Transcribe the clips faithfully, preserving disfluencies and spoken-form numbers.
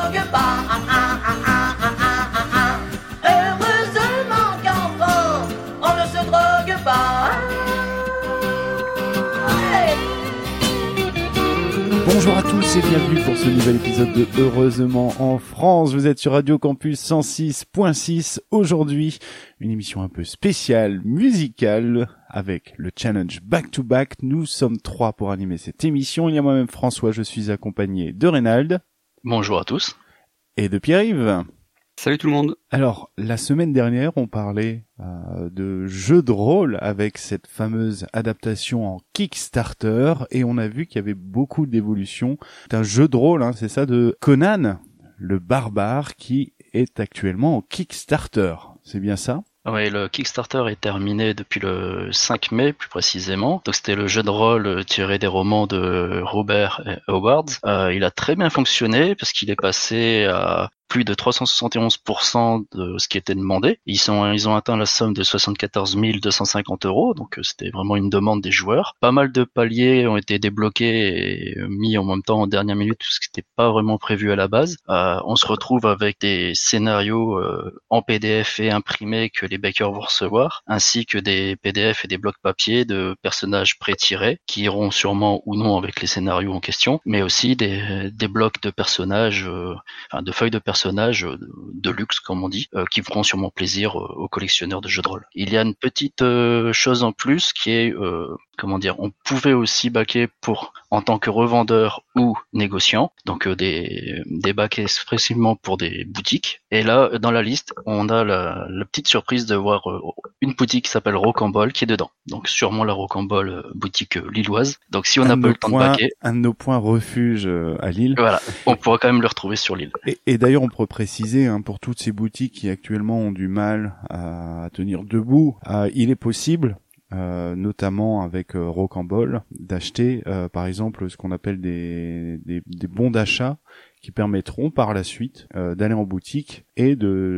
drogue pas. Ah, ah, ah, ah, ah, ah, ah, ah. Heureusement qu'en France, on ne se drogue pas. Hey. Bonjour à tous et bienvenue pour ce nouvel épisode de Heureusement en France. Vous êtes sur Radio Campus cent six point six. Aujourd'hui, une émission un peu spéciale, musicale, avec le challenge Back to Back. Nous sommes trois pour animer cette émission. Il y a moi-même François, je suis accompagné de Reynald. Bonjour à tous. Et de Pierre-Yves. Salut tout le monde. Alors, la semaine dernière, on parlait euh, de jeux de rôle avec cette fameuse adaptation en Kickstarter et on a vu qu'il y avait beaucoup d'évolutions. C'est un jeu de rôle, hein, c'est ça, de Conan, le barbare, qui est actuellement en Kickstarter. C'est bien ça ? Oui, le Kickstarter est terminé depuis le cinq mai, plus précisément. Donc c'était le jeu de rôle tiré des romans de Robert Howard. Euh, il a très bien fonctionné parce qu'il est passé à plus de trois cent soixante et onze pour cent de ce qui était demandé. Ils sont, ils ont atteint la somme de soixante-quatorze mille deux cent cinquante euros, donc c'était vraiment une demande des joueurs. Pas mal de paliers ont été débloqués et mis en même temps en dernière minute, parce que c'était pas vraiment prévu à la base. Euh, on se retrouve avec des scénarios euh, en P D F et imprimés que les backers vont recevoir, ainsi que des P D F et des blocs papier de personnages pré-tirés, qui iront sûrement ou non avec les scénarios en question, mais aussi des, des blocs de personnages, euh, enfin de feuilles de personnages personnages de luxe, comme on dit, euh, qui feront sûrement plaisir euh, aux collectionneurs de jeux de rôle. Il y a une petite euh, chose en plus qui est, euh, comment dire, on pouvait aussi backer pour en tant que revendeur ou négociant, donc euh, des, des backs expressivement pour des boutiques. Et là, dans la liste, on a la, la petite surprise de voir euh, une boutique qui s'appelle Rocambole qui est dedans. Donc sûrement la Rocambole euh, boutique euh, lilloise. Donc si on n'a pas eu le temps points, de backer, un de nos points refuge euh, à Lille. Voilà, on pourra quand même le retrouver sur l'île. Et, et d'ailleurs, on peut préciser, hein, pour toutes ces boutiques qui actuellement ont du mal à, à tenir debout, euh, il est possible, euh, notamment avec euh, Rocambole, d'acheter, euh, par exemple, ce qu'on appelle des, des, des bons d'achat qui permettront par la suite euh, d'aller en boutique et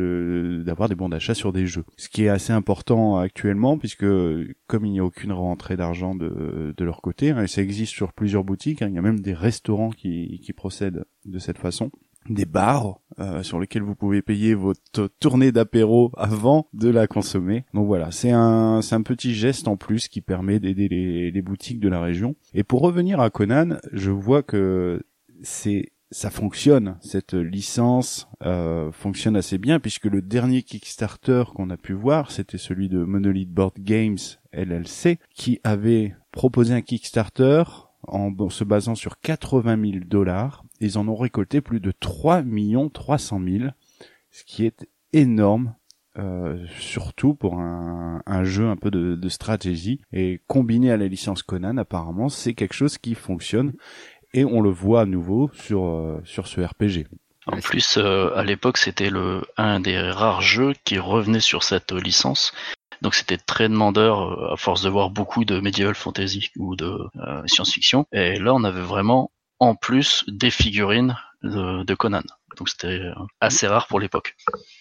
de d'avoir des bons d'achat sur des jeux. Ce qui est assez important actuellement, puisque comme il n'y a aucune rentrée d'argent de, de leur côté, hein, et ça existe sur plusieurs boutiques, hein, il y a même des restaurants qui, qui procèdent de cette façon. Des bars euh, sur lesquels vous pouvez payer votre tournée d'apéro avant de la consommer. Donc voilà, c'est un c'est un petit geste en plus qui permet d'aider les, les boutiques de la région. Et pour revenir à Conan, je vois que c'est ça fonctionne, cette licence euh, fonctionne assez bien, puisque le dernier Kickstarter qu'on a pu voir, c'était celui de Monolith Board Games L L C, qui avait proposé un Kickstarter en se basant sur quatre-vingt mille dollars. Ils en ont récolté plus de trois millions trois cent mille, ce qui est énorme, euh, surtout pour un, un jeu un peu de, de stratégie. Et combiné à la licence Conan, apparemment, c'est quelque chose qui fonctionne. Et on le voit à nouveau sur euh, sur ce R P G. En plus, euh, à l'époque, c'était le un des rares jeux qui revenait sur cette euh, licence. Donc c'était très demandeur euh, à force de voir beaucoup de medieval fantasy ou de euh, science-fiction. Et là, on avait vraiment en plus des figurines de, de Conan. Donc c'était assez rare pour l'époque.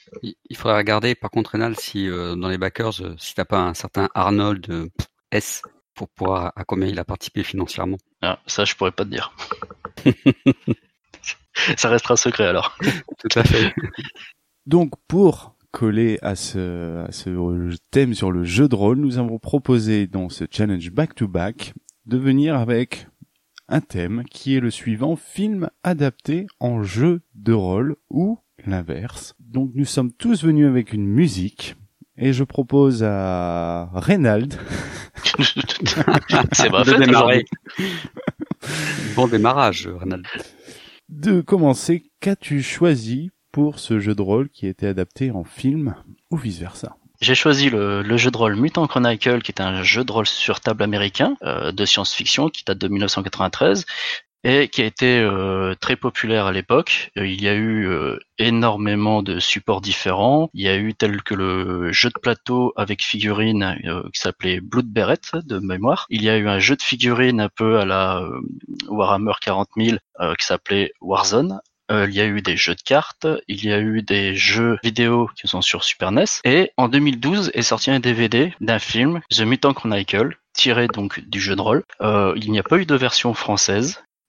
Il faudrait regarder, par contre, Rénal, si euh, dans les backers, euh, si t'as pas un certain Arnold euh, S pour pouvoir à combien il a participé financièrement. Ah, ça, je pourrais pas te dire. Ça restera secret alors. Tout à fait. Donc pour coller à ce, à ce thème sur le jeu de rôle, nous avons proposé dans ce challenge Back to Back de venir avec un thème qui est le suivant: film adapté en jeu de rôle ou l'inverse. Donc nous sommes tous venus avec une musique et je propose à Reynald c'est ma de fête démarrer. Bon démarrage, Reynald. De commencer. Qu'as-tu choisi pour ce jeu de rôle qui a été adapté en film ou vice-versa? J'ai choisi le, le jeu de rôle Mutant Chronicle, qui est un jeu de rôle sur table américain euh, de science-fiction qui date de dix-neuf cent quatre-vingt-treize et qui a été euh, très populaire à l'époque. Euh, il y a eu euh, énormément de supports différents. Il y a eu tel que le jeu de plateau avec figurines euh, qui s'appelait Blood Beret de mémoire. Il y a eu un jeu de figurines un peu à la euh, Warhammer quarante mille euh, qui s'appelait Warzone. Euh, il y a eu des jeux de cartes, il y a eu des jeux vidéo qui sont sur Super N E S. Et en deux mille douze est sorti un D V D d'un film, The Mutant Chronicle, tiré donc du jeu de rôle. Euh, il n'y a pas eu de version française.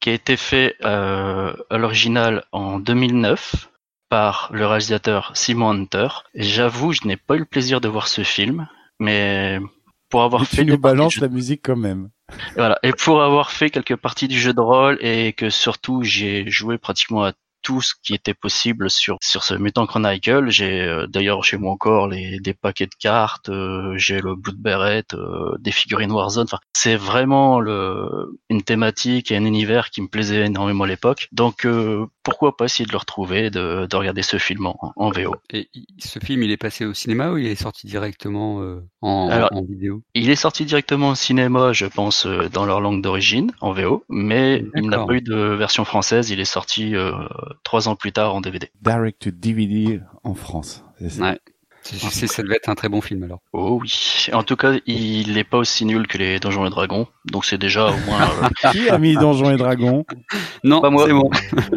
qui a été fait euh, à l'original en deux mille neuf par le réalisateur Simon Hunter. Et j'avoue, je n'ai pas eu le plaisir de voir ce film, mais pour avoir Et fait tu des nous balances parties la musique quand même. Et voilà. Et pour avoir fait quelques parties du jeu de rôle et que surtout j'ai joué pratiquement à tout ce qui était possible sur sur ce Mutant Chronicle. J'ai euh, d'ailleurs chez moi encore les des paquets de cartes, euh, j'ai le Blood Beret, euh, des figurines Warzone. Enfin, c'est vraiment le une thématique et un univers qui me plaisait énormément à l'époque. Donc euh, pourquoi pas essayer de le retrouver, de de regarder ce film en, en V O. Et ce film, il est passé au cinéma ou il est sorti directement euh, en, Alors, en vidéo? Il est sorti directement au cinéma, je pense, euh, dans leur langue d'origine, en V O, mais il n'a D'accord. pas eu de version française. Il est sorti euh, trois ans plus tard en D V D. Direct to D V D en France. C'est ça. Ouais. C'est, c'est, ça devait être un très bon film alors. Oh oui. En tout cas, il n'est pas aussi nul que les Donjons et Dragons, donc c'est déjà au moins. euh, Qui a mis Donjons et Dragons? Non, Pas moi. c'est bon.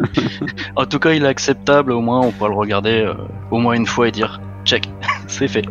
En tout cas, il est acceptable. Au moins, on pourra le regarder euh, au moins une fois et dire check, c'est fait.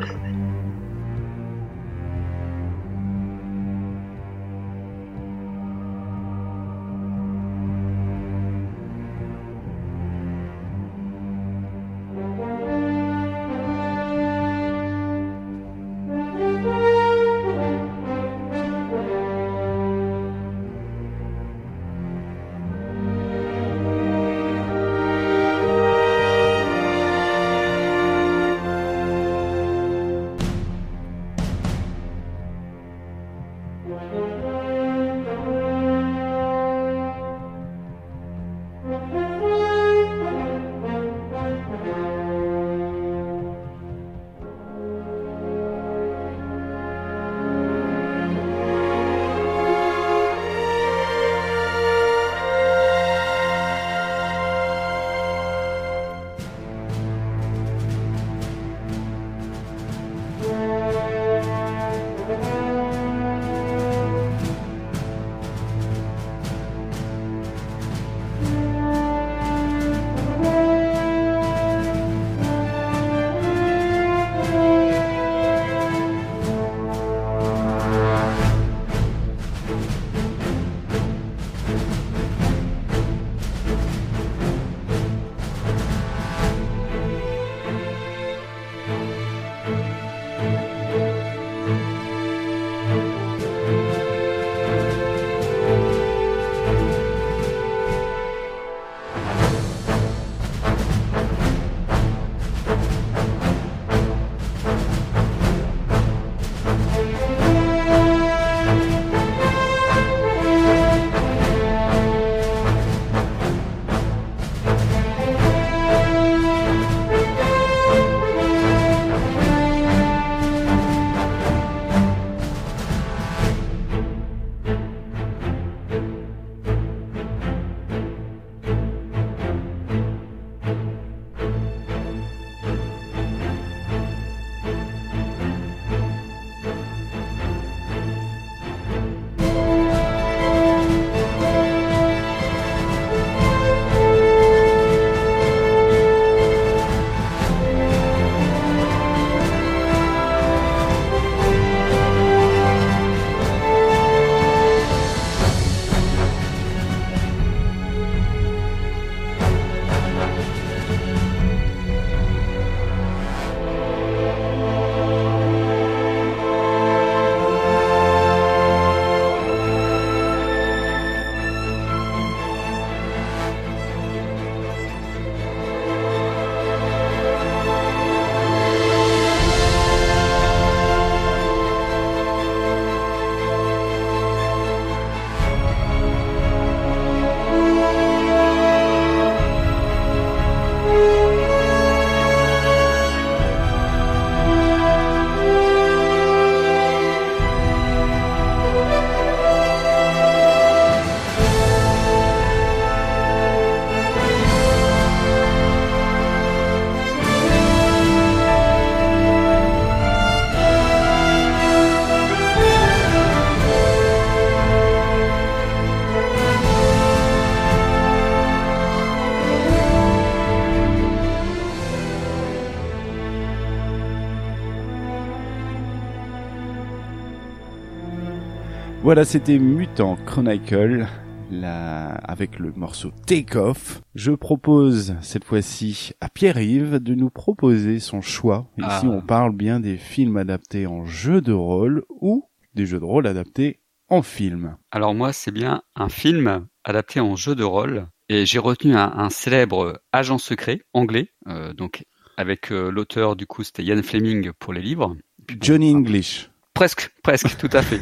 Voilà, c'était Mutant Chronicle, la... avec le morceau Take Off. Je propose cette fois-ci à Pierre-Yves de nous proposer son choix. Ici, Ah. on parle bien des films adaptés en jeu de rôle ou des jeux de rôle adaptés en film. Alors moi, c'est bien un film adapté en jeu de rôle. Et j'ai retenu un, un célèbre agent secret anglais, euh, donc avec euh, l'auteur, du coup, c'était Ian Fleming pour les livres. Puis, bon, Johnny enfin, English. Presque, presque, tout à fait.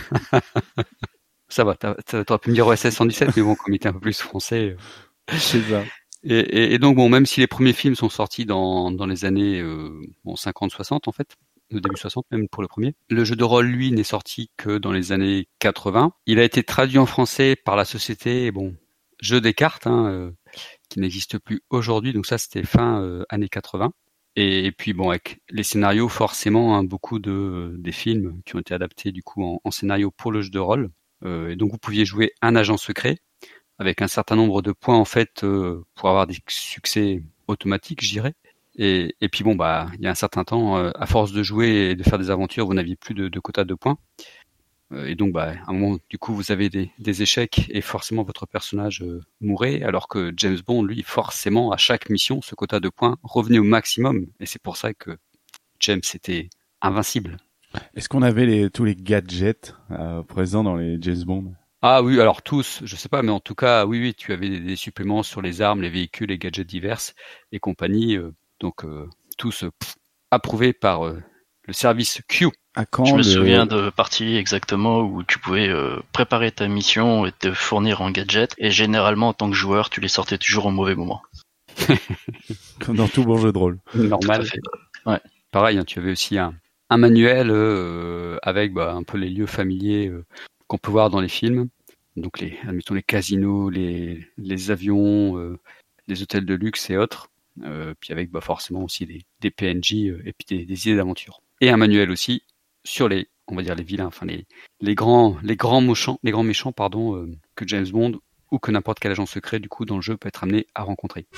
Ça va, t'as- t'as- t'aurais pu me dire O S S cent dix-sept, mais bon, comme il était un peu plus français. euh. C'est ça. Et, et, et donc, bon, même si les premiers films sont sortis dans, dans les années euh, bon, cinquante soixante, en fait, le début soixante même pour le premier, le jeu de rôle, lui, n'est sorti que dans les années quatre-vingts. Il a été traduit en français par la société, bon, Jeu des cartes, hein, euh, qui n'existe plus aujourd'hui, donc ça, c'était fin euh, années quatre-vingts. Et, et puis bon, avec les scénarios, forcément, hein, beaucoup de des films qui ont été adaptés du coup en, en scénario pour le jeu de rôle. Euh, et donc vous pouviez jouer un agent secret avec un certain nombre de points en fait euh, pour avoir des succès automatiques, je dirais. Et, et puis bon, bah, il y a un certain temps, euh, à force de jouer et de faire des aventures, vous n'aviez plus de, de quota de points. Euh, et donc, bah, à un moment, du coup, vous avez des, des échecs et forcément votre personnage euh, mourait, alors que James Bond, lui, forcément, à chaque mission, ce quota de points revenait au maximum. Et c'est pour ça que James était invincible. Est-ce qu'on avait les, tous les gadgets euh, présents dans les James Bond? Ah oui, alors tous, je sais pas, mais en tout cas, oui, oui, tu avais des, des suppléments sur les armes, les véhicules, les gadgets divers et compagnie. Euh, donc, euh, tous euh, pff, approuvés par euh, le service Q. À quand Je me le... souviens de parties exactement où tu pouvais euh, préparer ta mission et te fournir en gadget, et généralement en tant que joueur tu les sortais toujours au mauvais moment. Comme dans tout bon jeu de rôle. Normal. Tout à fait. Ouais. Pareil, hein, tu avais aussi un, un manuel euh, avec bah, un peu les lieux familiers euh, qu'on peut voir dans les films. Donc les, admettons les casinos, les, les avions, euh, les hôtels de luxe et autres. Euh, puis avec bah, forcément aussi des, des P N J euh, et puis des, des idées d'aventure. Et un manuel aussi sur les, on va dire les vilains, enfin les, les grands, les grands méchants, les grands méchants, pardon, euh, que James Bond ou que n'importe quel agent secret du coup dans le jeu peut être amené à rencontrer.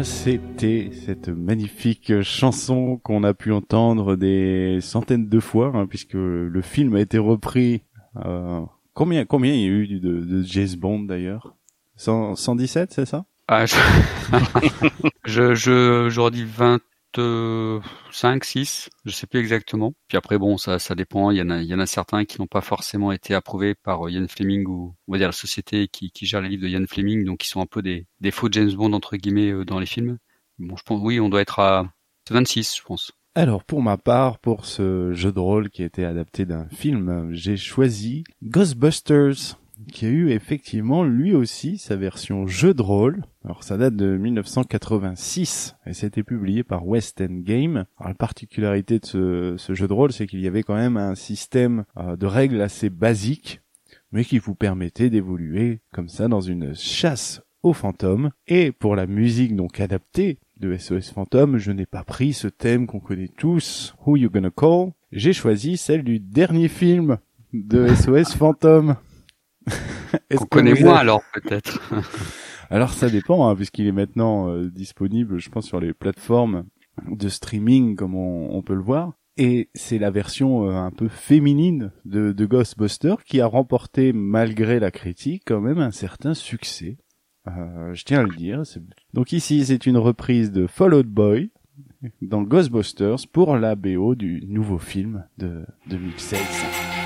voilà, c'était cette magnifique chanson qu'on a pu entendre des centaines de fois, hein, puisque le film a été repris. Euh, combien, combien il y a eu de, de James Bond d'ailleurs? cent, cent dix-sept, c'est ça? Ah, je, je, je, j'aurais dit vingt-cinq, six, je sais plus exactement. Puis après, bon, ça, ça dépend. Il y en a, il y en a certains qui n'ont pas forcément été approuvés par Ian Fleming ou, on va dire, la société qui, qui gère les livres de Ian Fleming, donc qui sont un peu des, des faux James Bond, entre guillemets, dans les films. Bon, je pense, oui, on doit être à vingt-six, je pense. Alors, pour ma part, pour ce jeu de rôle qui a été adapté d'un film, j'ai choisi Ghostbusters, qui a eu effectivement lui aussi sa version jeu de rôle. Alors ça date de mille neuf cent quatre-vingt-six et c'était publié par West End Game. Alors la particularité de ce, ce jeu de rôle, c'est qu'il y avait quand même un système euh, de règles assez basique, mais qui vous permettait d'évoluer comme ça dans une chasse aux fantômes. Et pour la musique donc adaptée de S O S Fantôme, je n'ai pas pris ce thème qu'on connaît tous, Who You Gonna Call. J'ai choisi celle du dernier film de S O S Fantôme. Qu'on connaît moins alors peut-être. Alors ça dépend, hein, puisqu'il est maintenant euh, disponible, je pense, sur les plateformes de streaming, comme on, on peut le voir. Et c'est la version euh, un peu féminine de, de Ghostbusters qui a remporté, malgré la critique, quand même un certain succès. Euh, je tiens à le dire. C'est... Donc ici, c'est une reprise de Fall Out Boy dans Ghostbusters pour la B O du nouveau film de deux mille seize.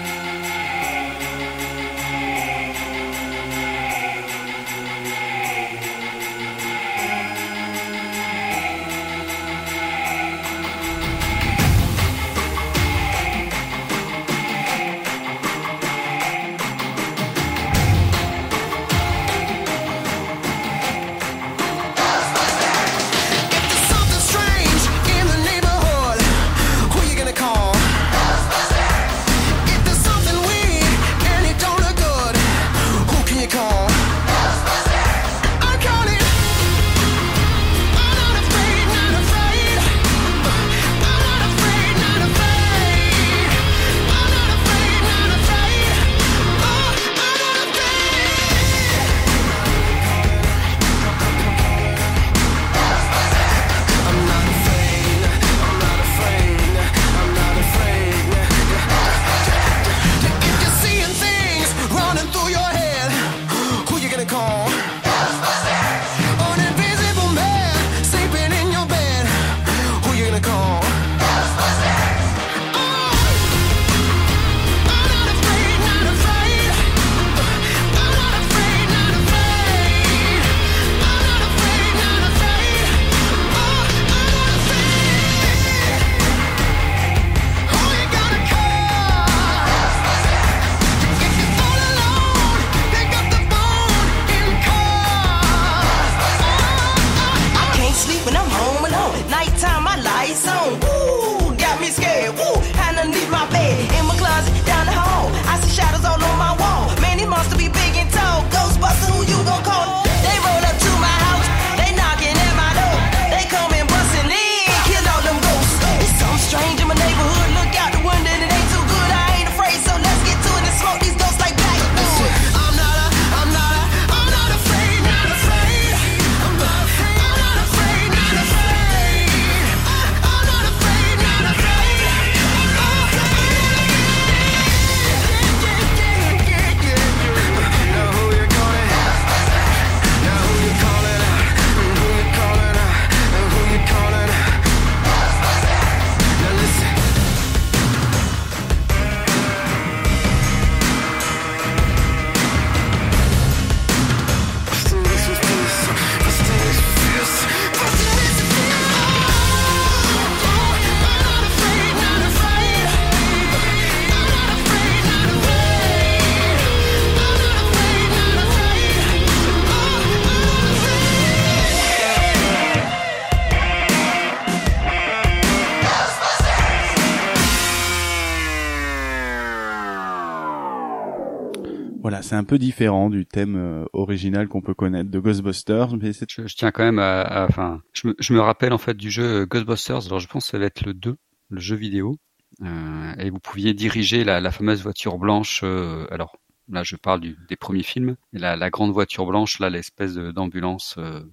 Voilà, c'est un peu différent du thème euh, original qu'on peut connaître de Ghostbusters, mais c'est... Je, je tiens quand même à, à enfin, je me, je me rappelle en fait du jeu Ghostbusters. Alors je pense que ça va être le deux, le jeu vidéo, euh, et vous pouviez diriger la, la fameuse voiture blanche. Euh, alors là, je parle du, des premiers films, et la, la grande voiture blanche, là, l'espèce de, d'ambulance. Euh, vous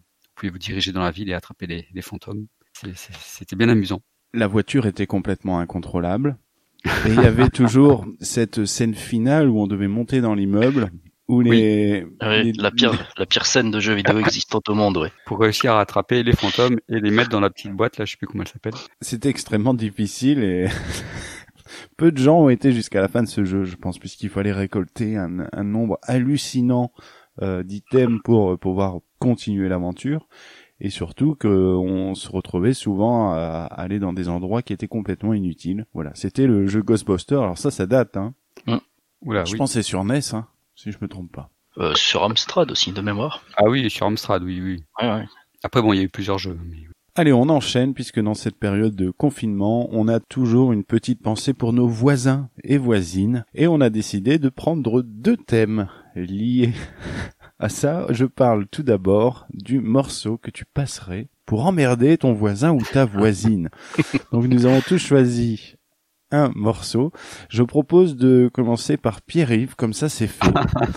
pouvez vous diriger dans la ville et attraper les, les fantômes. C'est, c'est, c'était bien amusant. La voiture était complètement incontrôlable. Et il y avait toujours cette scène finale où on devait monter dans l'immeuble, où les, oui. Oui, les... la pire, la pire scène de jeu vidéo existante au monde, ouais. Pour réussir à attraper les fantômes et les mettre dans la petite boîte, là, je sais plus comment elle s'appelle. C'était extrêmement difficile et peu de gens ont été jusqu'à la fin de ce jeu, je pense, puisqu'il fallait récolter un, un nombre hallucinant euh, d'items pour pouvoir continuer l'aventure. Et surtout qu'on se retrouvait souvent à aller dans des endroits qui étaient complètement inutiles. Voilà, c'était le jeu Ghostbusters. Alors ça, ça date, hein. Mmh. Oula, je oui. pense que c'est sur N E S, hein, si je me trompe pas. Euh, sur Amstrad aussi, de mémoire. Ah oui, sur Amstrad, oui, oui. Ouais, ouais. Après, bon, il y a eu plusieurs jeux. Mais... Allez, on enchaîne, puisque dans cette période de confinement, on a toujours une petite pensée pour nos voisins et voisines. Et on a décidé de prendre deux thèmes liés... À ça, je parle tout d'abord du morceau que tu passerais pour emmerder ton voisin ou ta voisine. Donc nous avons tous choisi un morceau. Je propose de commencer par Pierre-Yves, comme ça c'est fait.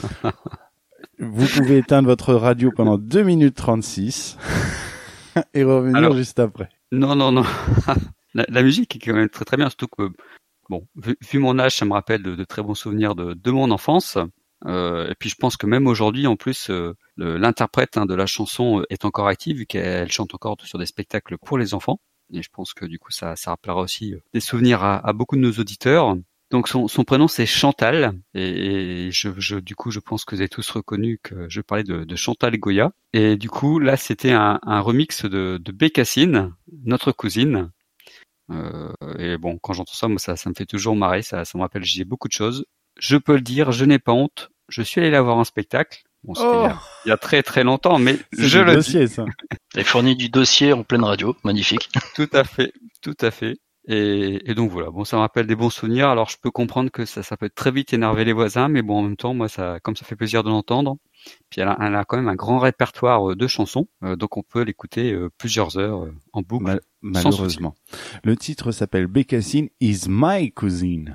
Vous pouvez éteindre votre radio pendant deux minutes trente-six et revenir Alors, juste après. Non, non, non. La, la musique est quand même très très bien, surtout que, bon, vu, vu mon âge, ça me rappelle de, de très bons souvenirs de, de mon enfance. Euh, et puis je pense que même aujourd'hui, en plus, euh, le, l'interprète hein, de la chanson est encore active, vu qu'elle chante encore sur des spectacles pour les enfants. Et je pense que du coup, ça, ça rappellera aussi des souvenirs à, à beaucoup de nos auditeurs. Donc son, son prénom c'est Chantal, et, et je, je, du coup, je pense que vous avez tous reconnu que je parlais de, de Chantal Goya. Et du coup, là, c'était un, un remix de, de Bécassine, notre cousine. Euh, et bon, quand j'entends ça, moi, ça, ça me fait toujours marrer. Ça, ça me rappelle, j'y ai beaucoup de choses. Je peux le dire, je n'ai pas honte. Je suis allé la voir en spectacle. Bon, c'était oh il, y a, il y a très très longtemps, mais c'est je le dossier, dis. Ça. Elle fournit du dossier en pleine radio, magnifique. Tout à fait, tout à fait. Et, et donc voilà, bon, ça me rappelle des bons souvenirs. Alors je peux comprendre que ça, ça peut très vite énerver les voisins, mais bon, en même temps, moi, ça, comme ça fait plaisir de l'entendre. Puis elle a, elle a quand même un grand répertoire de chansons, euh, donc on peut l'écouter euh, plusieurs heures euh, en boucle. Mal- malheureusement, le titre s'appelle Bécassine is my cousine.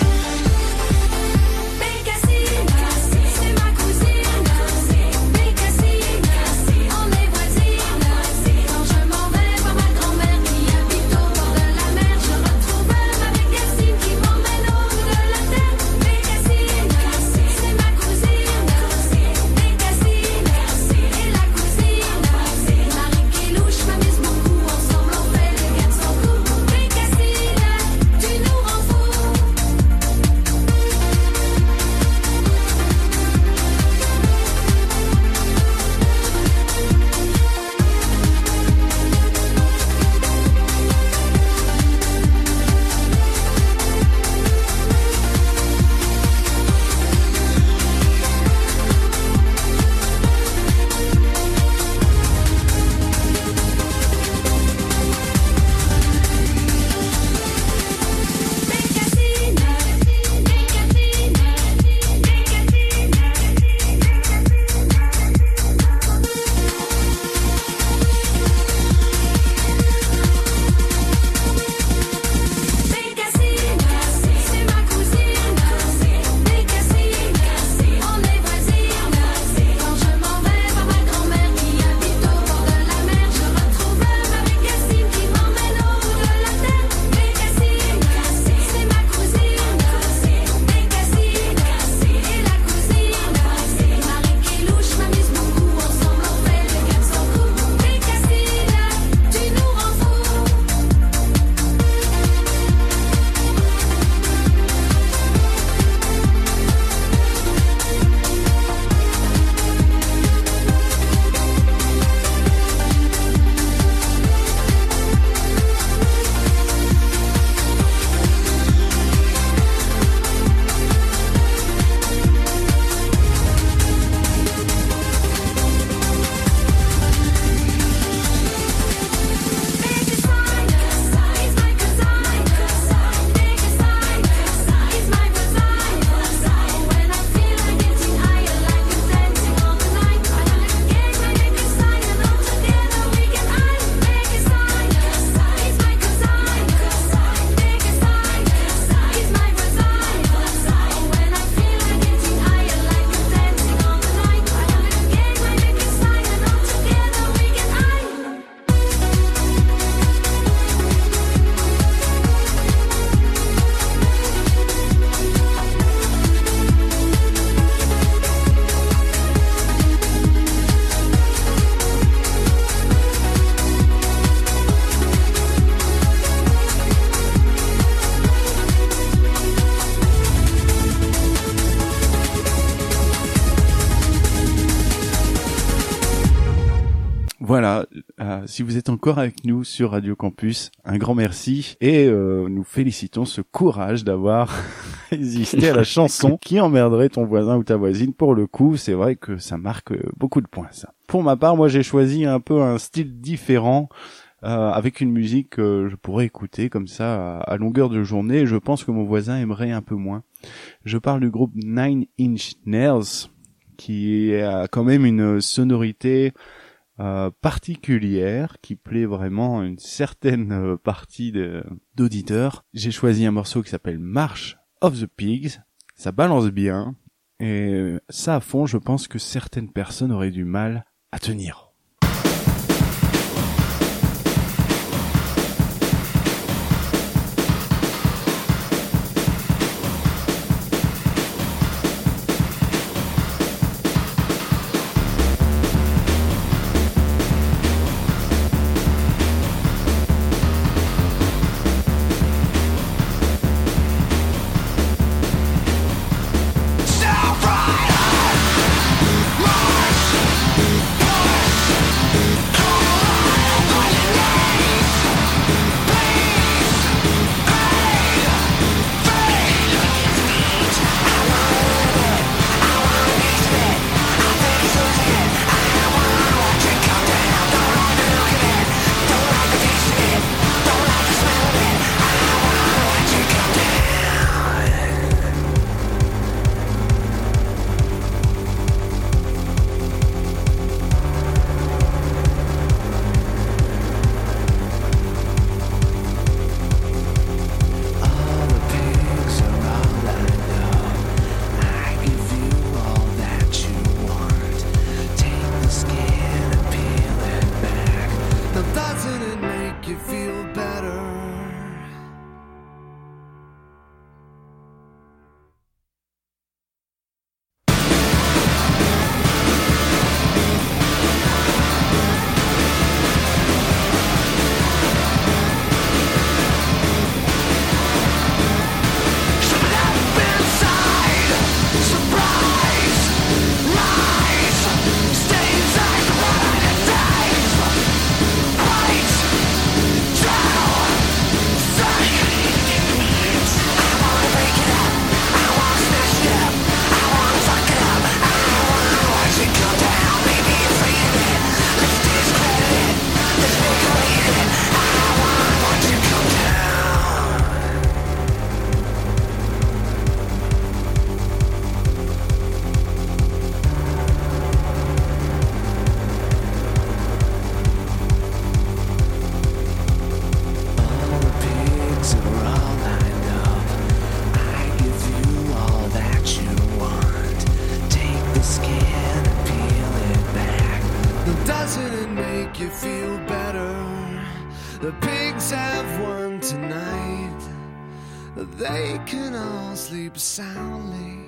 Bécassine, c'est ma cousine. Voilà, euh, si vous êtes encore avec nous sur Radio Campus, un grand merci et euh, nous félicitons ce courage d'avoir résisté à la chanson qui emmerderait ton voisin ou ta voisine. Pour le coup, c'est vrai que ça marque beaucoup de points, ça. Pour ma part, moi j'ai choisi un peu un style différent, euh, avec une musique que je pourrais écouter comme ça à, à longueur de journée. Je pense que mon voisin aimerait un peu moins. Je parle du groupe Nine Inch Nails, qui a quand même une sonorité euh, particulière, qui plaît vraiment à une certaine euh, partie de, d'auditeurs. J'ai choisi un morceau qui s'appelle March of the Pigs. Ça balance bien, et ça à fond, je pense que certaines personnes auraient du mal à tenir. They can all sleep soundly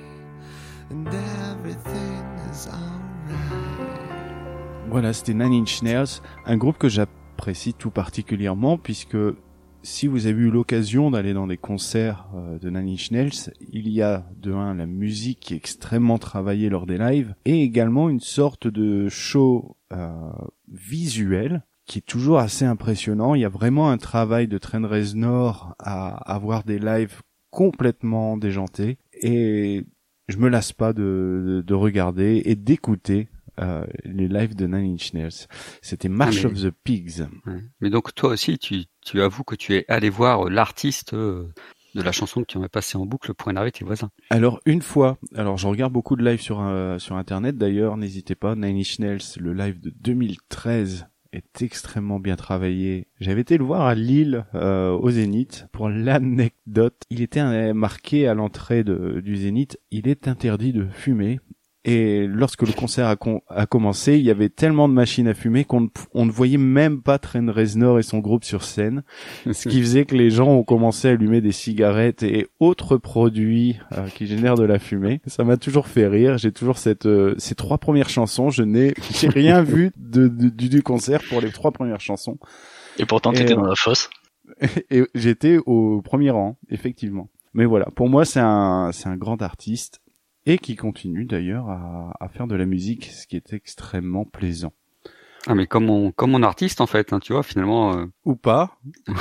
and everything is alright. Voilà, c'était Nine Inch Nails, un groupe que j'apprécie tout particulièrement puisque si vous avez eu l'occasion d'aller dans des concerts euh, de Nine Inch Nails, il y a de un la musique qui est extrêmement travaillée lors des lives et également une sorte de show euh, visuel qui est toujours assez impressionnant. Il y a vraiment un travail de Trent Reznor à avoir des lives complètement déjantés et je me lasse pas de, de, de regarder et d'écouter euh, les lives de Nine Inch Nails. C'était March ah, mais... of the Pigs. Ouais. Mais donc toi aussi, tu, tu avoues que tu es allé voir l'artiste euh, de la chanson que tu en as passé en boucle pour énerver tes voisins. Alors une fois, alors je regarde beaucoup de lives sur euh, sur internet d'ailleurs, n'hésitez pas, Nine Inch Nails, le live de deux mille treize est extrêmement bien travaillé. J'avais été le voir à Lille, euh, au Zénith. Pour l'anecdote, il était un, marqué à l'entrée de, du Zénith, il est interdit de fumer. Et lorsque le concert a, con, a commencé, il y avait tellement de machines à fumer qu'on ne, on ne voyait même pas Trent Reznor et son groupe sur scène, ce qui faisait que les gens ont commencé à allumer des cigarettes et autres produits euh, qui génèrent de la fumée. Ça m'a toujours fait rire. J'ai toujours cette euh, ces trois premières chansons. Je n'ai j'ai rien vu de, de, du, du concert pour les trois premières chansons. Et pourtant, t'étais dans la fosse. Et j'étais au premier rang, effectivement. Mais voilà, pour moi, c'est un c'est un grand artiste. Et qui continue d'ailleurs à, à faire de la musique, ce qui est extrêmement plaisant. Ah mais comme mon comme mon artiste en fait, hein, tu vois finalement. Euh... Ou pas.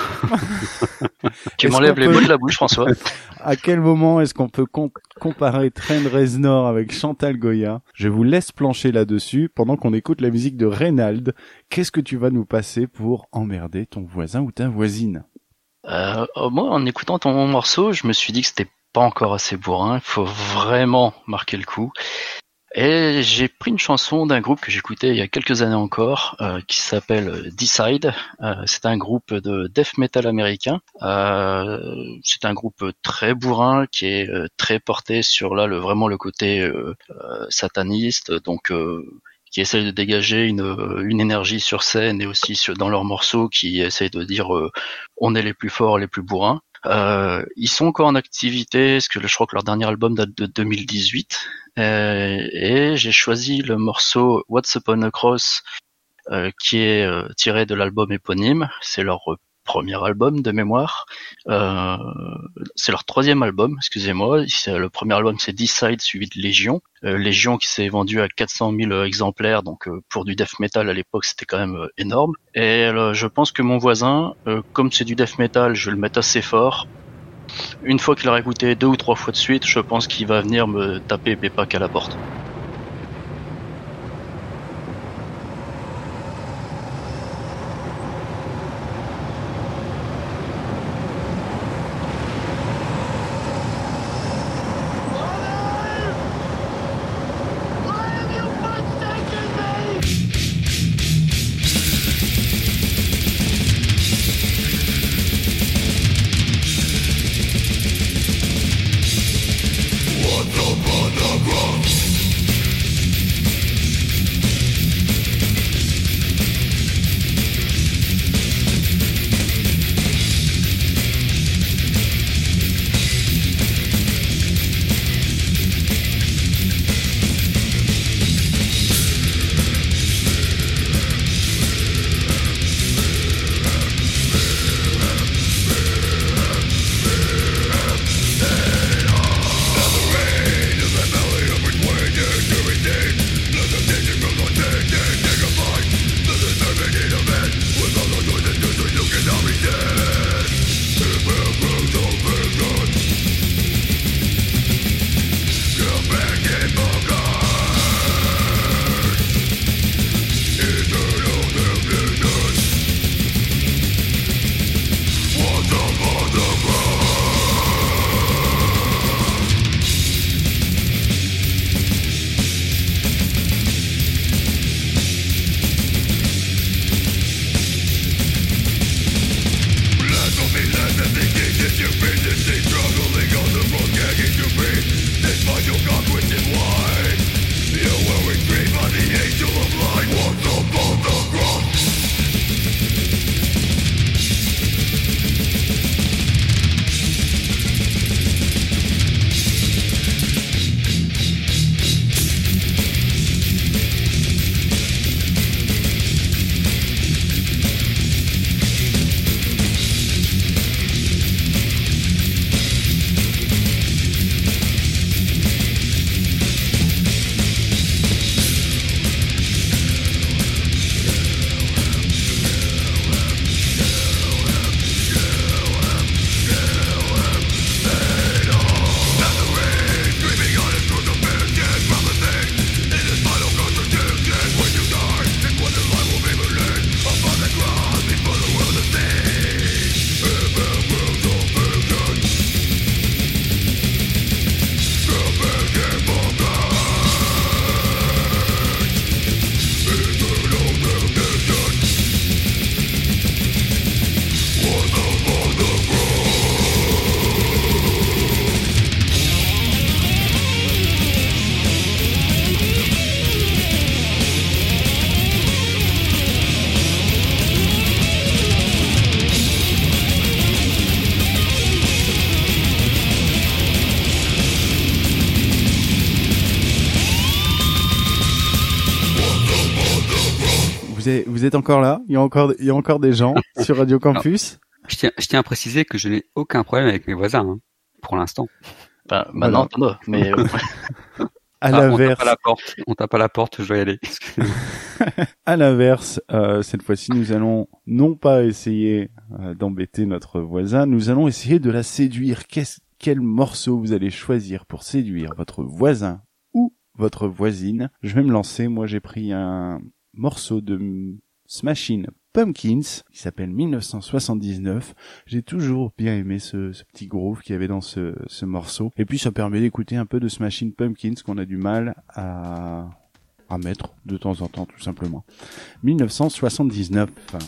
Tu m'enlèves les peut... mots de la bouche, François. À quel moment est-ce qu'on peut com- comparer Trent Reznor avec Chantal Goya? Je vous laisse plancher là-dessus pendant qu'on écoute la musique de Reynald. Qu'est-ce que tu vas nous passer pour emmerder ton voisin ou ta voisine? Euh, moi, en écoutant ton morceau, je me suis dit que c'était pas encore assez bourrin. Il faut vraiment marquer le coup. Et j'ai pris une chanson d'un groupe que j'écoutais il y a quelques années encore, euh, qui s'appelle Decide. Euh, c'est un groupe de death metal américain. Euh, c'est un groupe très bourrin qui est euh, très porté sur là le vraiment le côté euh, euh, sataniste, donc euh, qui essaye de dégager une une énergie sur scène et aussi sur, dans leurs morceaux qui essayent de dire euh, on est les plus forts, les plus bourrins. Euh, ils sont encore en activité, parce que je crois que leur dernier album date de deux mille dix-huit. Euh, et j'ai choisi le morceau What's Upon a Cross, euh, qui est euh, tiré de l'album éponyme. C'est leur euh, premier album de mémoire. Euh, c'est leur troisième album, excusez-moi. C'est, le premier album c'est Decide suivi de Légion. Euh, Légion qui s'est vendu à quatre cent mille exemplaires, donc euh, pour du death metal à l'époque c'était quand même euh, énorme. Et euh, je pense que mon voisin, euh, comme c'est du death metal, je vais le mettre assez fort. Une fois qu'il aura écouté deux ou trois fois de suite, je pense qu'il va venir me taper Pépac à la porte. Vous êtes, vous êtes encore là? Il y a encore, il y a encore des gens sur Radio Campus? Je tiens, je tiens à préciser que je n'ai aucun problème avec mes voisins, hein, pour l'instant. Enfin, maintenant, voilà. t'en as, mais... Euh... À Ah, on tape l'inverse, à la porte. On tape à la porte. Je dois y aller. à l'inverse, euh, cette fois-ci, nous allons non pas essayer euh, d'embêter notre voisin, nous allons essayer de la séduire. Qu'est-ce, quel morceau vous allez choisir pour séduire votre voisin ou votre voisine? Je vais me lancer. Moi, j'ai pris un morceau de Smashing Pumpkins qui s'appelle dix-neuf cent soixante-dix-neuf. J'ai toujours bien aimé ce, ce petit groove qu'il y avait dans ce, ce morceau. Et puis ça permet d'écouter un peu de Smashing Pumpkins qu'on a du mal à, à mettre de temps en temps tout simplement. dix-neuf cent soixante-dix-neuf.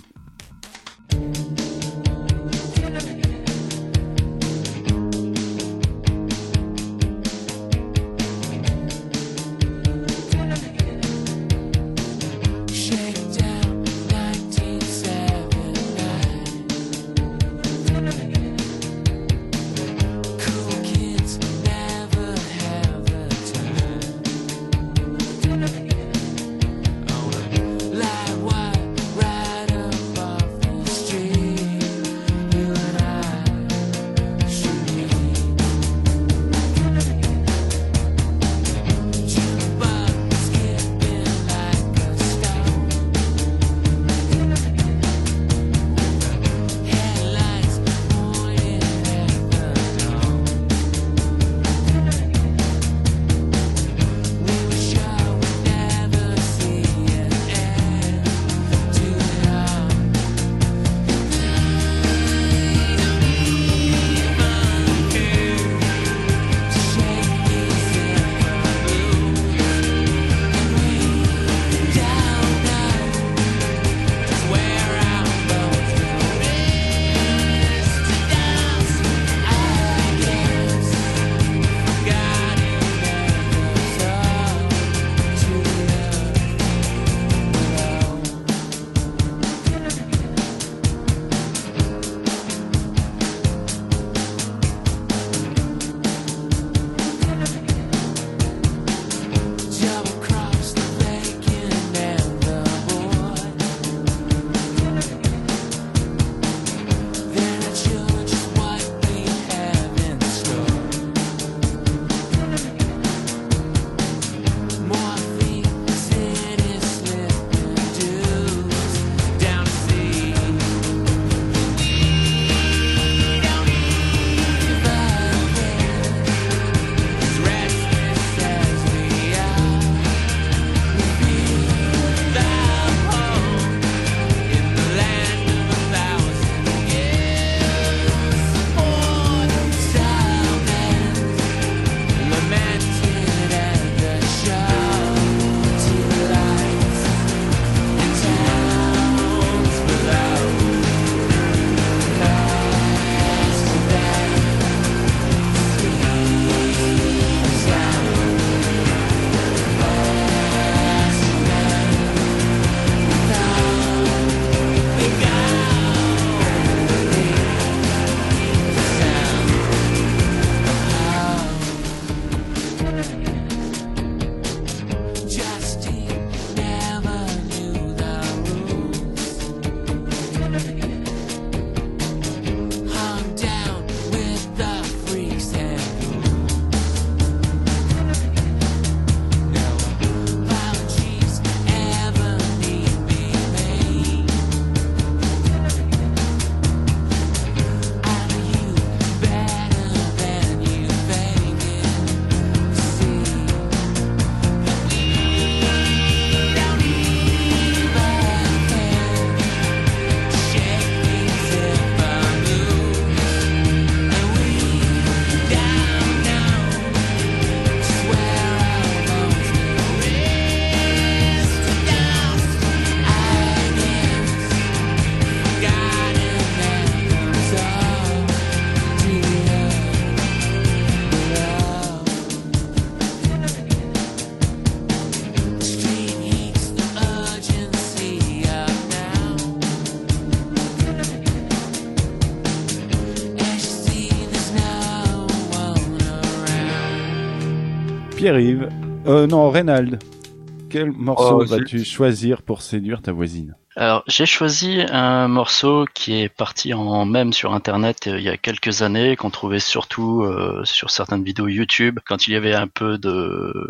Pierre-Yves, euh, non, Reynald, quel morceau Oh, vas-tu zut. choisir pour séduire ta voisine? Alors, j'ai choisi un morceau qui est parti en mème sur Internet euh, il y a quelques années, qu'on trouvait surtout euh, sur certaines vidéos YouTube, quand il y avait un peu de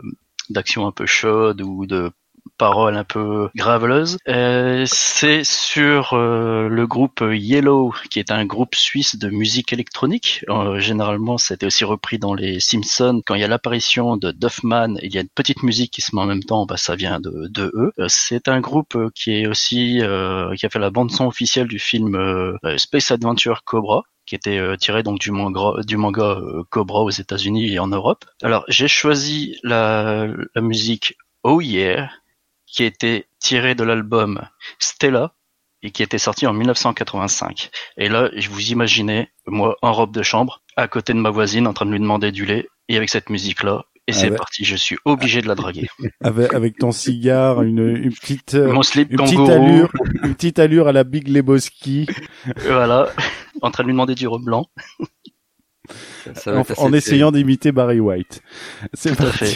d'action un peu chaude ou de paroles un peu graveleuses. Euh, c'est sur euh, le groupe Yellow, qui est un groupe suisse de musique électronique. Euh, généralement, ça a été aussi repris dans les Simpsons. Quand il y a l'apparition de Duffman, il y a une petite musique qui se met en même temps, bah, ça vient de, de eux. Euh, c'est un groupe qui est aussi euh, qui a fait la bande son officielle du film euh, Space Adventure Cobra, qui était euh, tiré donc du manga, du manga euh, Cobra aux États-Unis et en Europe. Alors, j'ai choisi la, la musique Oh Yeah, qui était tiré de l'album Stella et qui était sorti en dix-neuf cent quatre-vingt-cinq. Et là, vous imaginez, moi, en robe de chambre, à côté de ma voisine, en train de lui demander du lait, et avec cette musique-là, et c'est avec... parti, je suis obligé de la draguer. Avec, avec ton cigare, une, une petite, Mon slip une kangourou. petite allure, une petite allure à la Big Lebowski. Voilà, en train de lui demander du rhum blanc. Ça, ça en, en essayant d'imiter Barry White. C'est Tout à parti. fait.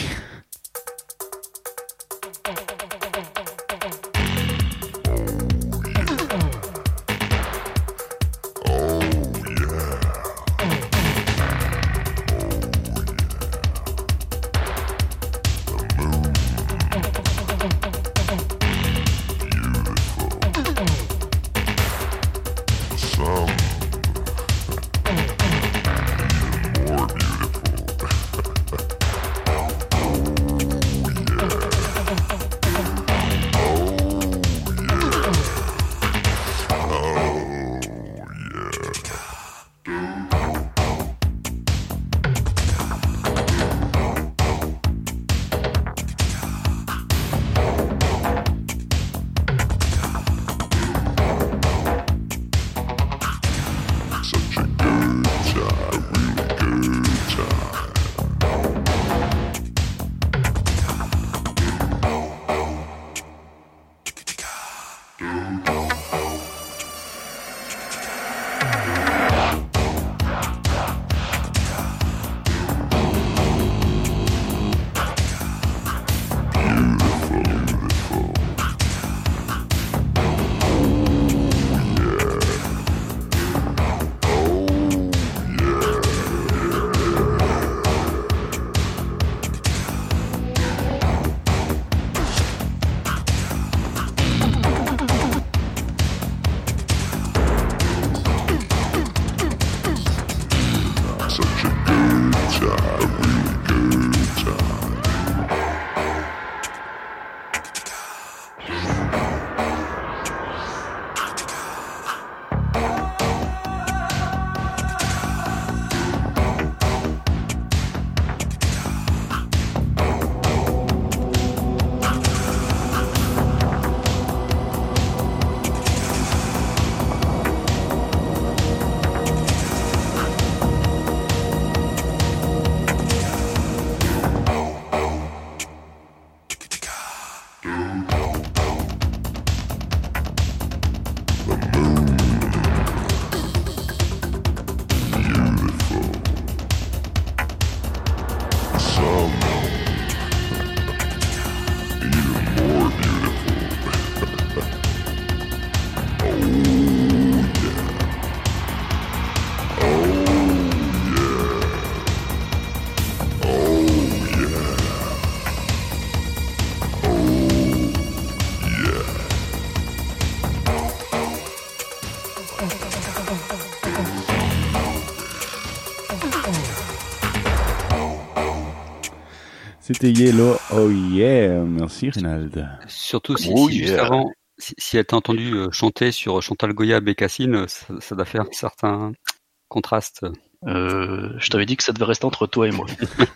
C'était Yellow, oh yeah, merci Rinald. Surtout si, Oh si juste yeah. avant, si, si elle t'a entendu euh, chanter sur Chantal Goya Bécassine, ça, ça doit faire un certain contraste. Euh, je t'avais dit que ça devait rester entre toi et moi.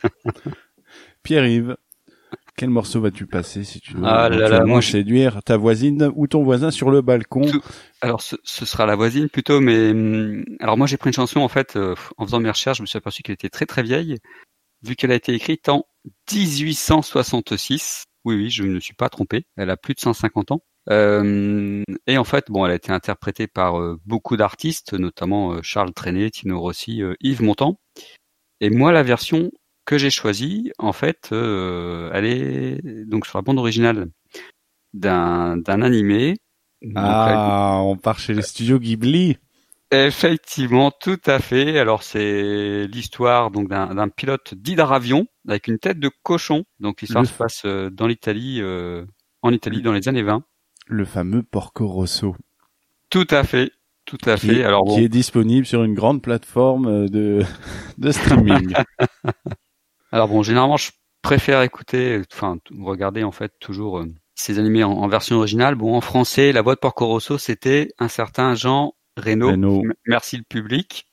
Pierre-Yves, quel morceau vas-tu passer si tu veux Ah là là, éventuellement moi, je- séduire ta voisine ou ton voisin sur le balcon? Tout- Alors ce, ce sera la voisine plutôt, mais hum, alors moi j'ai pris une chanson en fait euh, en faisant mes recherches, je me suis aperçu qu'elle était très très vieille, vu qu'elle a été écrite en dix-huit cent soixante-six. Oui oui, je ne me suis pas trompé. Elle a plus de cent cinquante ans. Euh, et en fait, bon, elle a été interprétée par euh, beaucoup d'artistes, notamment euh, Charles Trenet, Tino Rossi, euh, Yves Montand. Et moi, la version que j'ai choisie, en fait, euh, elle est donc sur la bande originale d'un d'un animé. Donc, Ah, on part chez les studios Ghibli. Effectivement, tout à fait. Alors c'est l'histoire donc d'un, d'un pilote d'hydravion avec une tête de cochon. Donc l'histoire Le- se passe euh, dans l'Italie, euh, en Italie dans les années vingt. Le fameux Porco Rosso. Tout à fait, tout à Qui fait. est, Alors bon, qui est disponible sur une grande plateforme euh, de, de streaming. alors bon, généralement je préfère écouter, enfin t- regarder en fait toujours euh, ces animés en, en version originale. Bon, en français, la voix de Porco Rosso, c'était un certain Jean Reno. Reno. M- Merci le public.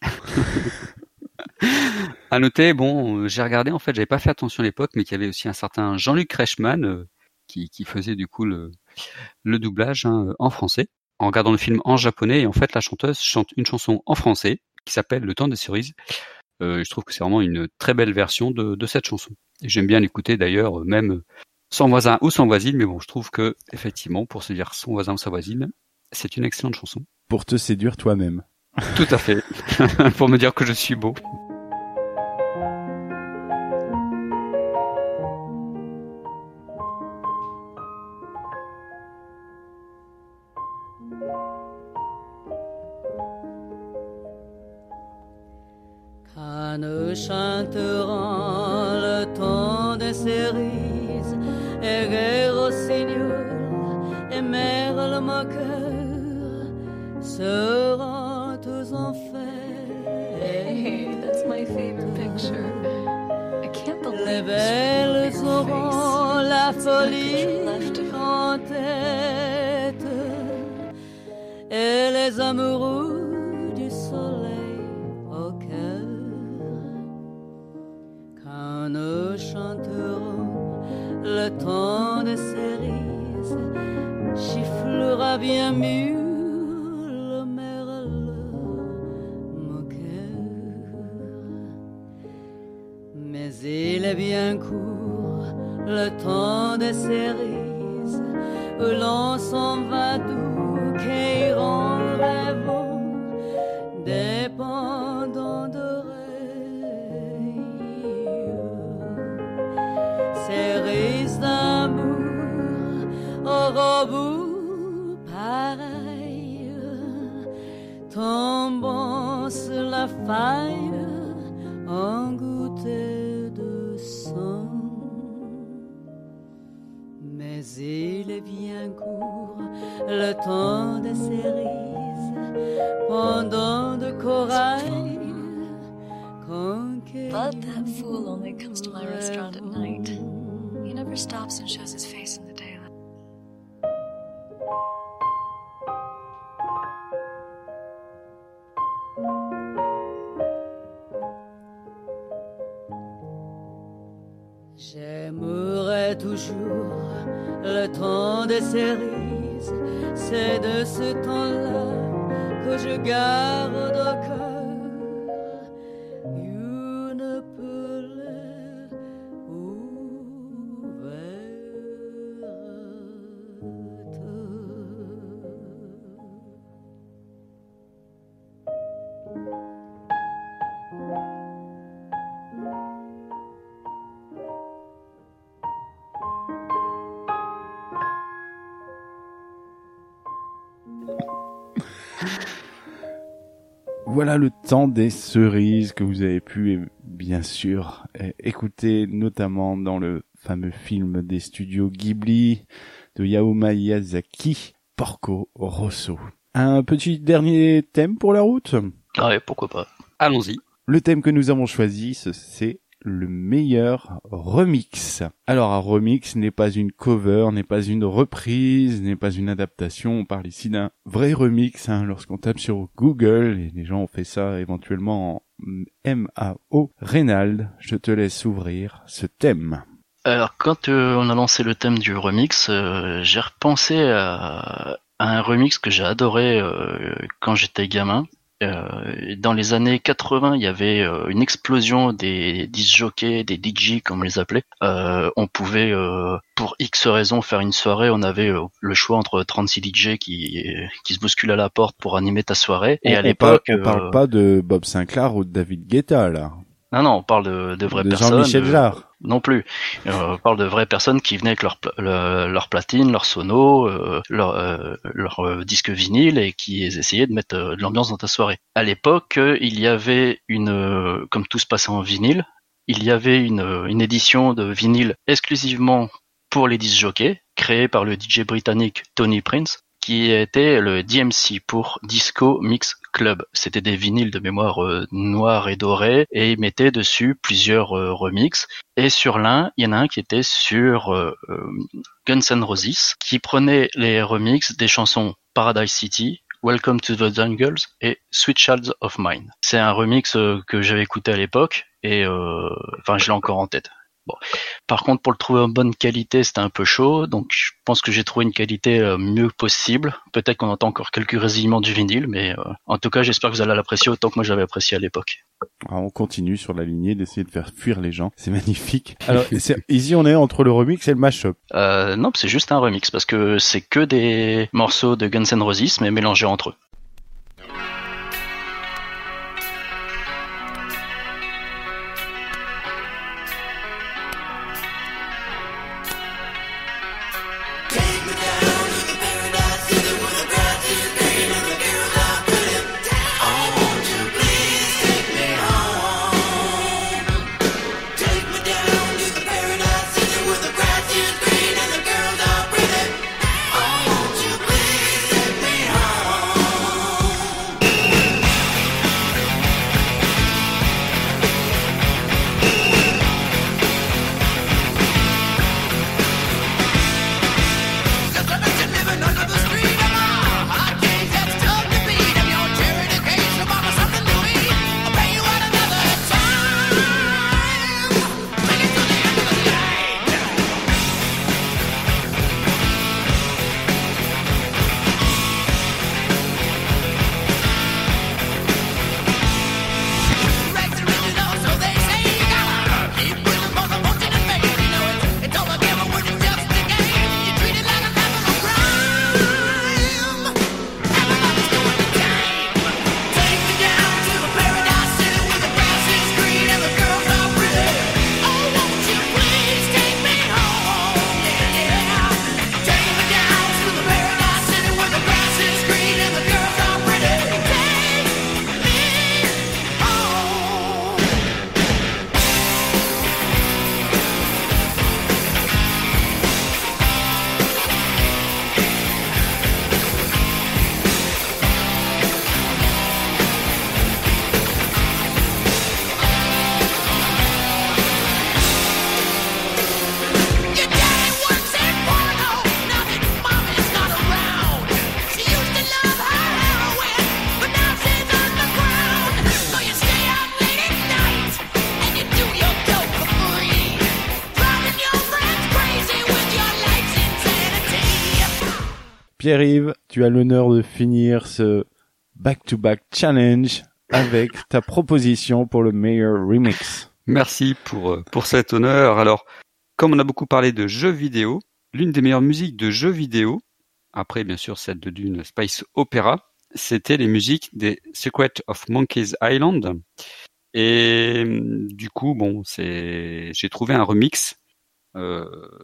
À noter, bon, euh, j'ai regardé, en fait, j'avais pas fait attention à l'époque, mais qu'il y avait aussi un certain Jean-Luc Reichmann euh, qui, qui faisait du coup le, le doublage hein, euh, en français, en regardant le film en japonais. Et en fait, la chanteuse chante une chanson en français qui s'appelle Le temps des cerises. Euh, je trouve que c'est vraiment une très belle version de, de cette chanson. Et j'aime bien l'écouter d'ailleurs, euh, même sans voisin ou sans voisine. Mais bon, je trouve que effectivement, pour se dire son voisin ou sa voisine, c'est une excellente chanson. Pour te séduire toi-même. Tout à fait. Pour me dire que je suis beau. Quand nous chanterons le temps des cerises, et rire au rossignol, et merle le moqueur seront tous en fête. Hey, that's my favorite picture. I can't believe Les this belles really auront la It's my folie picture left of her. en tête, et les amoureux du soleil au cœur. Quand nous chanterons le temps des cerises, chifflera bien mieux le merle moqueur. Mais il est bien court le temps des cerises, où l'on s'en va doux, qu'iront rêvant, dépendant d'oreilles. Cerises d'amour, au robot pareil, tombant sur la faille, en gouttet de sang. Mais il est bien court le temps des cerises, pendant de corail conquérir. But that fool only comes to my restaurant at night. He never stops and shows his face in the daylight. J'aimerai toujours le temps des cerises, c'est de ce temps-là que je garde au cœur une plaie Voilà le temps des cerises que vous avez pu, bien sûr, écouter, notamment dans le fameux film des studios Ghibli de Hayao Miyazaki, Porco Rosso. Un petit dernier thème pour la route ? Ah ouais, pourquoi pas. Allons-y. Le thème que nous avons choisi, c'est le meilleur remix. Alors un remix n'est pas une cover, n'est pas une reprise, n'est pas une adaptation. On parle ici d'un vrai remix hein, lorsqu'on tape sur Google, et les gens ont fait ça éventuellement en M A O. Reynald, je te laisse ouvrir ce thème. Alors quand euh, on a lancé le thème du remix, euh, j'ai repensé à, à un remix que j'ai adoré euh, quand j'étais gamin. Euh, dans les années quatre-vingts, il y avait euh, une explosion des disc jockeys, des D J comme on les appelait. Euh, on pouvait, euh, pour X raisons, faire une soirée. On avait euh, le choix entre trente-six D J qui qui se bousculent à la porte pour animer ta soirée. Et on, à l'époque, on parle, on parle euh, pas de Bob Sinclair ou de David Guetta là. Non, non, on parle de, de vraies de personnes. Jean-Michel euh, Jarre. Non plus. Euh, on parle de vraies personnes qui venaient avec leur, pla- le- leur platine, leur sono, euh, leur, euh, leur euh, disque vinyle et qui essayaient de mettre euh, de l'ambiance dans ta soirée. À l'époque, euh, il y avait une, euh, comme tout se passait en vinyle, il y avait une, euh, une édition de vinyle exclusivement pour les disc jockeys, créée par le D J britannique Tony Prince, qui était le D M C pour Disco Mix Club. C'était des vinyles de mémoire euh, noirs et dorés, et il mettait dessus plusieurs euh, remixes. Et sur l'un, il y en a un qui était sur euh, euh, Guns N' Roses, qui prenait les remixes des chansons Paradise City, Welcome to the Jungles et Sweet Child of Mine. C'est un remix euh, que j'avais écouté à l'époque, et euh, enfin je l'ai encore en tête. Bon. Par contre, pour le trouver en bonne qualité, c'était un peu chaud, donc je pense que j'ai trouvé une qualité euh, mieux possible. Peut-être qu'on entend encore quelques résillements du vinyle, mais euh, en tout cas, j'espère que vous allez l'apprécier autant que moi j'avais apprécié à l'époque. Alors, on continue sur la lignée d'essayer de faire fuir les gens. C'est magnifique. Alors, c'est, ici, on est entre le remix et le mashup. Euh, non, c'est juste un remix, parce que c'est que des morceaux de Guns N' Roses, mais mélangés entre eux. Pierre-Yves, tu as l'honneur de finir ce back-to-back challenge avec ta proposition pour le meilleur remix. Merci pour, pour cet honneur. Alors, comme on a beaucoup parlé de jeux vidéo, l'une des meilleures musiques de jeux vidéo, après bien sûr celle de Dune Space Opera, c'était les musiques des Secret of Monkey's Island. Et du coup, bon, c'est, j'ai trouvé un remix euh,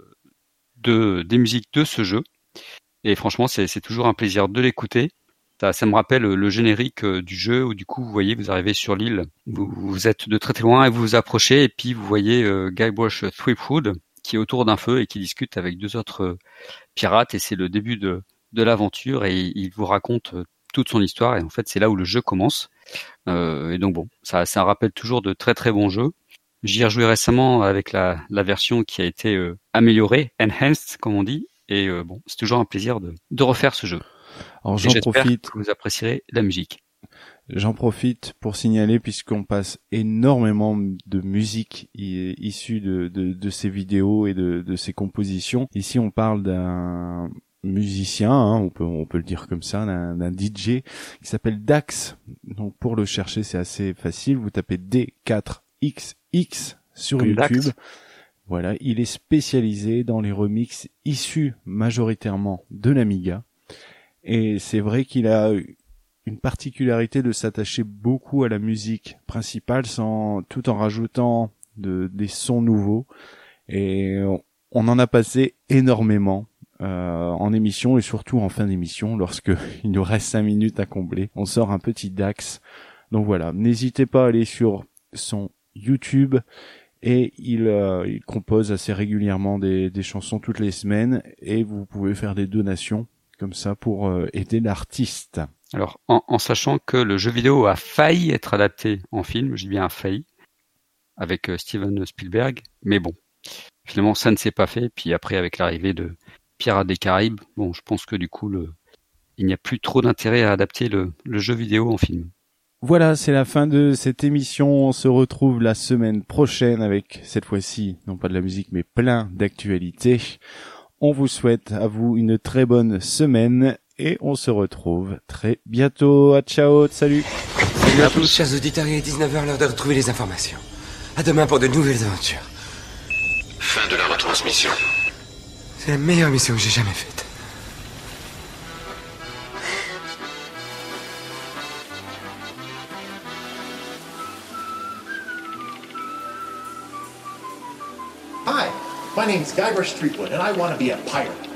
de des musiques de ce jeu. Et franchement, c'est, c'est toujours un plaisir de l'écouter. Ça, ça me rappelle le générique du jeu où du coup, vous voyez, vous arrivez sur l'île, vous, vous êtes de très très loin et vous vous approchez et puis vous voyez euh, Guybrush Threepwood qui est autour d'un feu et qui discute avec deux autres euh, pirates et c'est le début de, de l'aventure et il vous raconte euh, toute son histoire et en fait, c'est là où le jeu commence. Euh, et donc bon, ça, ça rappelle toujours de très très bons jeux. J'y ai rejoué récemment avec la, la version qui a été euh, améliorée, enhanced comme on dit. Et euh, bon, c'est toujours un plaisir de, de refaire ce jeu. Alors et j'en j'espère profite. que vous apprécierez la musique. J'en profite pour signaler, puisqu'on passe énormément de musique i- issue de, de, de ces vidéos et de, de ces compositions. Ici, on parle d'un musicien, hein, on peut on peut le dire comme ça, d'un, d'un D J qui s'appelle Dax. Donc pour le chercher, c'est assez facile. Vous tapez D quatre X X sur Comme YouTube. Dax. Voilà, il est spécialisé dans les remixes issus majoritairement de l'Amiga. Et c'est vrai qu'il a une particularité de s'attacher beaucoup à la musique principale sans, tout en rajoutant de, des sons nouveaux. Et on, on en a passé énormément. Euh, en émission et surtout en fin d'émission lorsque il nous reste cinq minutes à combler. On sort un petit Dax. Donc voilà, n'hésitez pas à aller sur son YouTube et il, euh, il compose assez régulièrement des, des chansons toutes les semaines et vous pouvez faire des donations comme ça pour euh, aider l'artiste. Alors, en, en sachant que le jeu vidéo a failli être adapté en film, je dis bien a failli, avec euh, Steven Spielberg, mais bon, finalement ça ne s'est pas fait. Puis après, avec l'arrivée de Pirates des Caraïbes, bon, je pense que du coup, le, il n'y a plus trop d'intérêt à adapter le, le jeu vidéo en film. Voilà, c'est la fin de cette émission. On se retrouve la semaine prochaine avec, cette fois-ci, non pas de la musique, mais plein d'actualités. On vous souhaite à vous une très bonne semaine et on se retrouve très bientôt. À ciao, salut. Salut à tous, chers auditeurs, il est dix-neuf heures, l'heure de retrouver les informations. À demain pour de nouvelles aventures. Fin de la retransmission. C'est la meilleure mission que j'ai jamais faite. Hi, my name's Guybrush Threepwood, and I want to be a pirate.